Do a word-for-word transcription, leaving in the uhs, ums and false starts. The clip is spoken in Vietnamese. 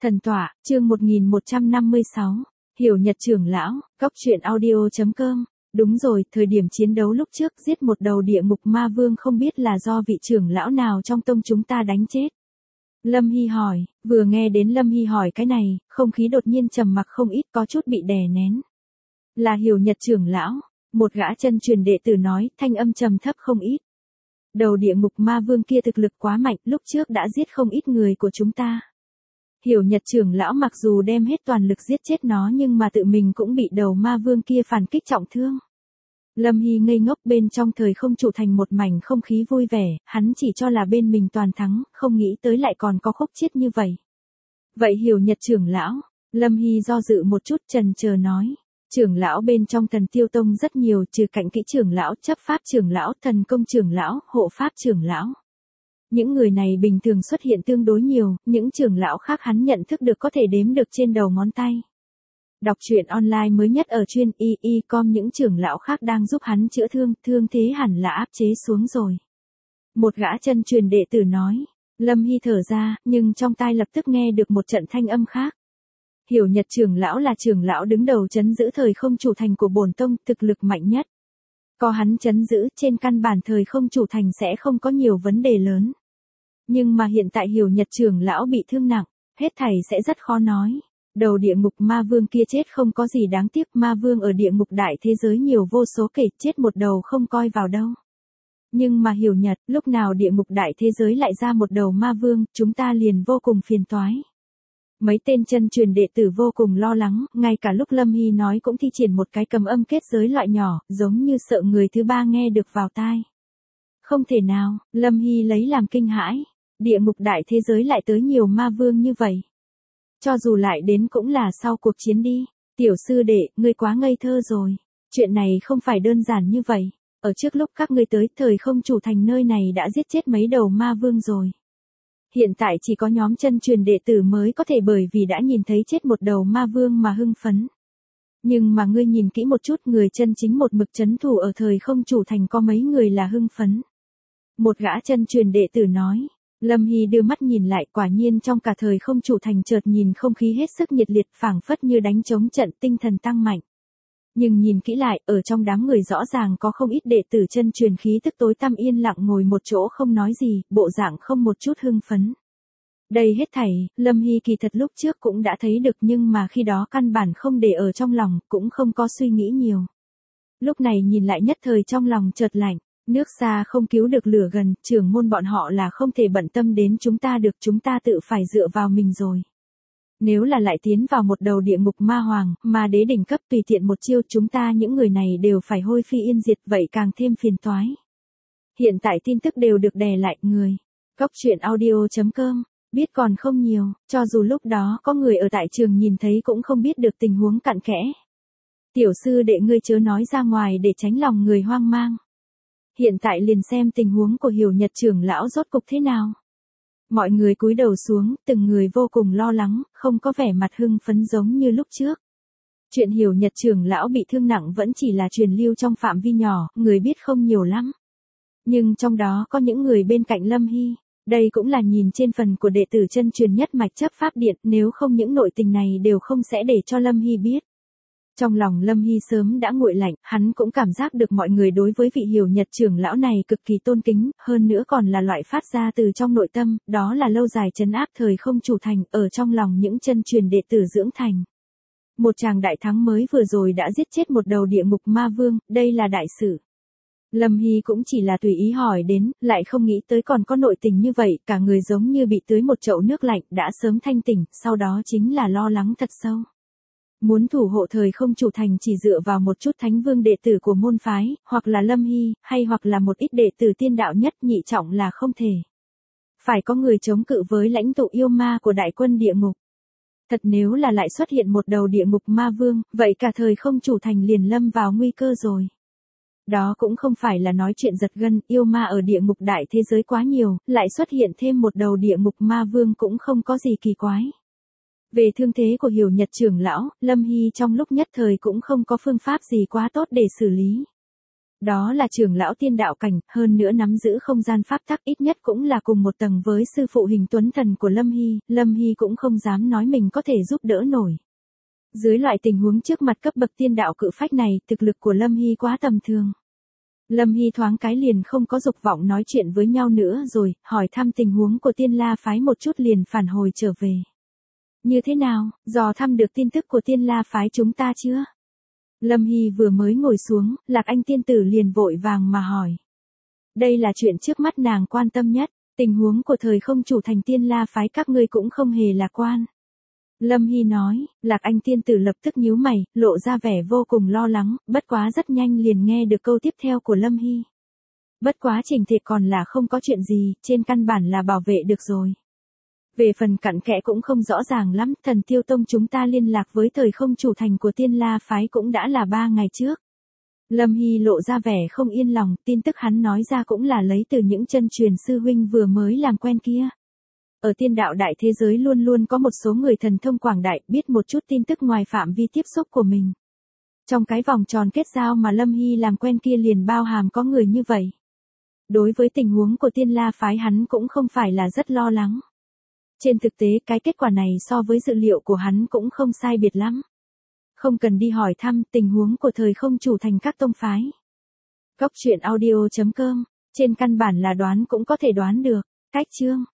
Thần tọa, chương một nghìn một trăm năm mươi sáu. Hiểu Nhật trưởng lão, góc truyện audio chấm com. Đúng rồi, thời điểm chiến đấu lúc trước giết một đầu địa ngục ma vương không biết là do vị trưởng lão nào trong tông chúng ta đánh chết. Lâm Hy hỏi, vừa nghe đến Lâm Hy hỏi cái này, không khí đột nhiên trầm mặc không ít, có chút bị đè nén. Là Hiểu Nhật trưởng lão, một gã chân truyền đệ tử nói, thanh âm trầm thấp không ít. Đầu địa ngục ma vương kia thực lực quá mạnh, lúc trước đã giết không ít người của chúng ta. Hiểu Nhật trưởng lão mặc dù đem hết toàn lực giết chết nó nhưng mà tự mình cũng bị đầu ma vương kia phản kích trọng thương. Lâm Hy ngây ngốc, bên trong thời không trụ thành một mảnh không khí vui vẻ, hắn chỉ cho là bên mình toàn thắng, không nghĩ tới lại còn có khúc chiết như vậy. Vậy Hiểu Nhật trưởng lão, Lâm Hy do dự một chút chần chờ nói. Trưởng lão bên trong Thần Tiêu Tông rất nhiều, trừ Cạnh Kỹ trưởng lão, Chấp pháp trưởng lão, Thần Công trưởng lão, Hộ pháp trưởng lão. Những người này bình thường xuất hiện tương đối nhiều, những trưởng lão khác hắn nhận thức được có thể đếm được trên đầu ngón tay. Đọc truyện online mới nhất ở chuyên y y com, những trưởng lão khác đang giúp hắn chữa thương, thương thế hẳn là áp chế xuống rồi. Một gã chân truyền đệ tử nói, Lâm Hy thở ra, nhưng trong tai lập tức nghe được một trận thanh âm khác. Hiểu Nhật trưởng lão là trưởng lão đứng đầu trấn giữ thời không chủ thành của bổn tông, thực lực mạnh nhất. Có hắn trấn giữ, trên căn bản thời không chủ thành sẽ không có nhiều vấn đề lớn. Nhưng mà hiện tại Hiểu Nhật trưởng lão bị thương nặng, hết thảy sẽ rất khó nói. Đầu địa ngục ma vương kia chết không có gì đáng tiếc, ma vương ở địa ngục đại thế giới nhiều vô số kể, chết một đầu không coi vào đâu. Nhưng mà Hiểu Nhật, lúc nào địa ngục đại thế giới lại ra một đầu ma vương, chúng ta liền vô cùng phiền toái. Mấy tên chân truyền đệ tử vô cùng lo lắng, ngay cả lúc Lâm Hy nói cũng thi triển một cái cầm âm kết giới loại nhỏ, giống như sợ người thứ ba nghe được vào tai. Không thể nào, Lâm Hy lấy làm kinh hãi, địa ngục đại thế giới lại tới nhiều ma vương như vậy. Cho dù lại đến cũng là sau cuộc chiến đi, tiểu sư đệ, ngươi quá ngây thơ rồi, chuyện này không phải đơn giản như vậy, ở trước lúc các ngươi tới thời không chủ thành nơi này đã giết chết mấy đầu ma vương rồi. Hiện tại chỉ có nhóm chân truyền đệ tử mới có thể bởi vì đã nhìn thấy chết một đầu ma vương mà hưng phấn. Nhưng mà ngươi nhìn kỹ một chút, người chân chính một mực trấn thủ ở thời không chủ thành có mấy người là hưng phấn. Một gã chân truyền đệ tử nói. Lâm Hy đưa mắt nhìn lại, quả nhiên trong cả thời không chủ thành chợt nhìn không khí hết sức nhiệt liệt, phảng phất như đánh trống trận, tinh thần tăng mạnh. Nhưng nhìn kỹ lại, ở trong đám người rõ ràng có không ít đệ tử chân truyền khí tức tối tăm yên lặng ngồi một chỗ không nói gì, bộ dạng không một chút hưng phấn. Đây hết thảy, Lâm Hy kỳ thật lúc trước cũng đã thấy được nhưng mà khi đó căn bản không để ở trong lòng, cũng không có suy nghĩ nhiều. Lúc này nhìn lại nhất thời trong lòng chợt lạnh. Nước xa không cứu được lửa gần, trưởng môn bọn họ là không thể bận tâm đến chúng ta được, chúng ta tự phải dựa vào mình rồi. Nếu là lại tiến vào một đầu địa ngục ma hoàng, ma đế đỉnh cấp tùy tiện một chiêu, chúng ta những người này đều phải hôi phi yên diệt, vậy càng thêm phiền toái. Hiện tại tin tức đều được đè lại, người. Góc truyện audio chấm com, biết còn không nhiều, cho dù lúc đó có người ở tại trường nhìn thấy cũng không biết được tình huống cặn kẽ. Tiểu sư đệ ngươi chớ nói ra ngoài để tránh lòng người hoang mang. Hiện tại liền xem tình huống của Hiểu Nhật trưởng lão rốt cục thế nào. Mọi người cúi đầu xuống, từng người vô cùng lo lắng, không có vẻ mặt hưng phấn giống như lúc trước. Chuyện Hiểu Nhật trưởng lão bị thương nặng vẫn chỉ là truyền lưu trong phạm vi nhỏ, người biết không nhiều lắm. Nhưng trong đó có những người bên cạnh Lâm Hy, đây cũng là nhìn trên phần của đệ tử chân truyền nhất mạch Chấp pháp điện, nếu không những nội tình này đều không sẽ để cho Lâm Hy biết. Trong lòng Lâm Hy sớm đã nguội lạnh, hắn cũng cảm giác được mọi người đối với vị Hiểu Nhật trưởng lão này cực kỳ tôn kính, hơn nữa còn là loại phát ra từ trong nội tâm, đó là lâu dài trấn áp thời không chủ thành, ở trong lòng những chân truyền đệ tử dưỡng thành. Một tràng đại thắng mới vừa rồi đã giết chết một đầu địa ngục ma vương, đây là đại sự. Lâm Hy cũng chỉ là tùy ý hỏi đến, lại không nghĩ tới còn có nội tình như vậy, cả người giống như bị tưới một chậu nước lạnh, đã sớm thanh tỉnh, sau đó chính là lo lắng thật sâu. Muốn thủ hộ thời không chủ thành chỉ dựa vào một chút thánh vương đệ tử của môn phái, hoặc là Lâm Hy, hay hoặc là một ít đệ tử tiên đạo nhất nhị trọng là không thể. Phải có người chống cự với lãnh tụ yêu ma của đại quân địa ngục. Thật nếu là lại xuất hiện một đầu địa ngục ma vương, vậy cả thời không chủ thành liền lâm vào nguy cơ rồi. Đó cũng không phải là nói chuyện giật gân, yêu ma ở địa ngục đại thế giới quá nhiều, lại xuất hiện thêm một đầu địa ngục ma vương cũng không có gì kỳ quái. Về thương thế của Hiểu Nhật trưởng lão, Lâm Hy trong lúc nhất thời cũng không có phương pháp gì quá tốt để xử lý. Đó là trưởng lão tiên đạo cảnh, hơn nữa nắm giữ không gian pháp tắc, ít nhất cũng là cùng một tầng với sư phụ Hình Tuấn Thần của Lâm Hy, Lâm Hy cũng không dám nói mình có thể giúp đỡ nổi. Dưới loại tình huống trước mặt cấp bậc tiên đạo cự phách này, thực lực của Lâm Hy quá tầm thường. Lâm Hy thoáng cái liền không có dục vọng nói chuyện với nhau nữa rồi, hỏi thăm tình huống của Tiên La phái một chút liền phản hồi trở về. Như thế nào, dò thăm được tin tức của Tiên La phái chúng ta chưa? Lâm Hy vừa mới ngồi xuống, Lạc Anh tiên tử liền vội vàng mà hỏi. Đây là chuyện trước mắt nàng quan tâm nhất, tình huống của thời không chủ thành Tiên La phái các ngươi cũng không hề lạc quan. Lâm Hy nói, Lạc Anh tiên tử lập tức nhíu mày, lộ ra vẻ vô cùng lo lắng, bất quá rất nhanh liền nghe được câu tiếp theo của Lâm Hy. Bất quá Trình Thiệt còn là không có chuyện gì, trên căn bản là bảo vệ được rồi. Về phần cặn kẽ cũng không rõ ràng lắm, Thần Tiêu Tông chúng ta liên lạc với thời không chủ thành của Tiên La phái cũng đã là ba ngày trước. Lâm Hy lộ ra vẻ không yên lòng, tin tức hắn nói ra cũng là lấy từ những chân truyền sư huynh vừa mới làm quen kia. Ở tiên đạo đại thế giới luôn luôn có một số người thần thông quảng đại, biết một chút tin tức ngoài phạm vi tiếp xúc của mình. Trong cái vòng tròn kết giao mà Lâm Hy làm quen kia liền bao hàm có người như vậy. Đối với tình huống của Tiên La phái hắn cũng không phải là rất lo lắng. Trên thực tế cái kết quả này so với dự liệu của hắn cũng không sai biệt lắm. Không cần đi hỏi thăm tình huống của thời không chủ thành các tông phái. Cốc truyện audio chấm com, trên căn bản là đoán cũng có thể đoán được. Cách chương